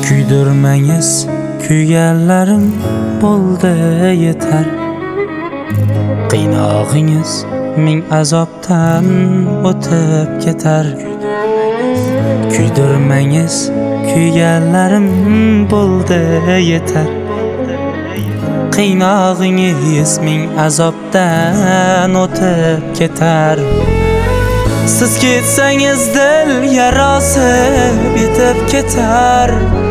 Kuydirmangiz kuyganlarim bo'ldi yetar. Qiynog'ingiz ming azobdan o'tib ketar. Kuydirmangiz kuyganlarim bo'ldi yetar. Qiynog'ingiz ming azobdan o'tib ketar. Siz ketsangiz dil yarasi bitib ketar.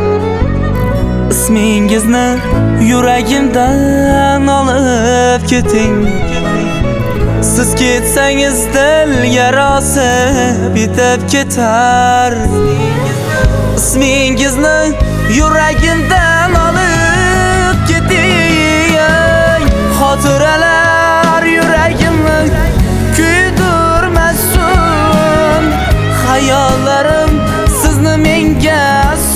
Ismingizni yuragimdan olib keting. Siz ketsangiz dil yarasi bitib ketar. Ismingizni yuragimdan olib keting. Xotiralar yuragimni kuydirmasin. Hayollarim sizni menga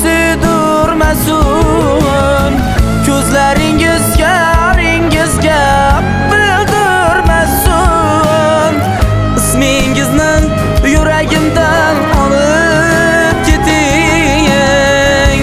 suydirmasin. Ko'zlaringizga bildirmasin. Ismingizni yuragimdan olib keting.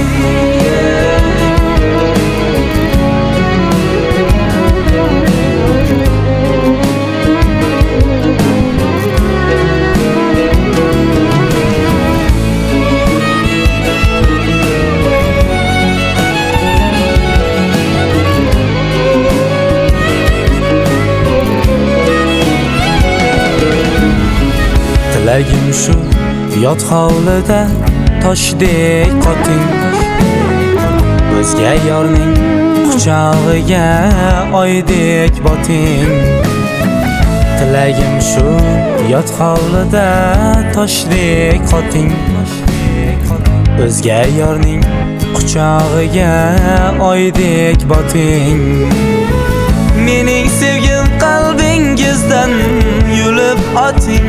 Tilagim shu yot hovlida toshdek qoting. O'zga yorning quchog'iga oydek boting. Tilagim shu yot hovlida toshdek qoting. O'zga yorning quchog'iga oydek boting. Mening sevgim qalbingizdan yulib oting.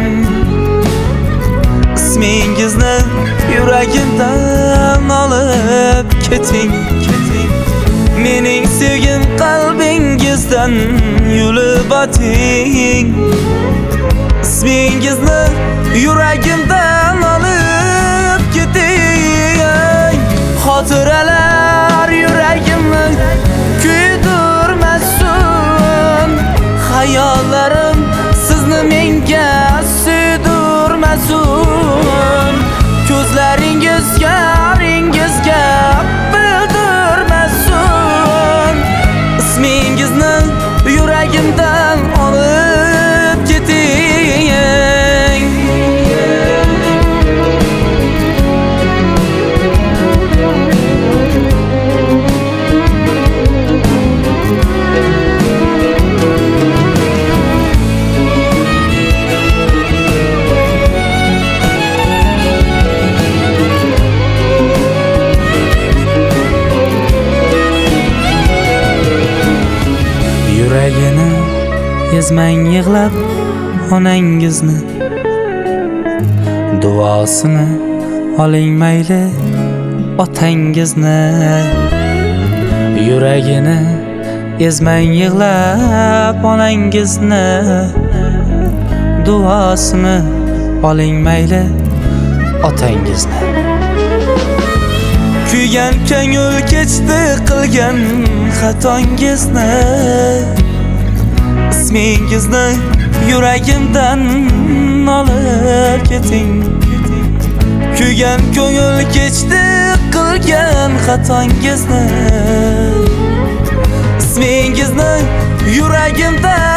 Ismingizni yuragimdan olib keting. Mening sevgim qalbingizdan yulib oting. Ismingizni yuragimdan olib keting. Xotiralar yuragimni kuydirmasin. Hayollarim sizni menga suydirmasin. Ko'zlaringizga bildirmasin. Ismingizni yuragimdan olib keting. Yuragini ezmang yig'lab onangizni. Duosini oling mayli otangizni. Yuragini ezmang yig'lab onangizni. Duosini oling mayli otangizni. Kuygan ko'ngil kechdi qilgan xatongizni. Ismingizni yuragimdan olib keting. Kuygan ko'ngil kechdi qilgan xatongizni. Ismingizni yuragimdan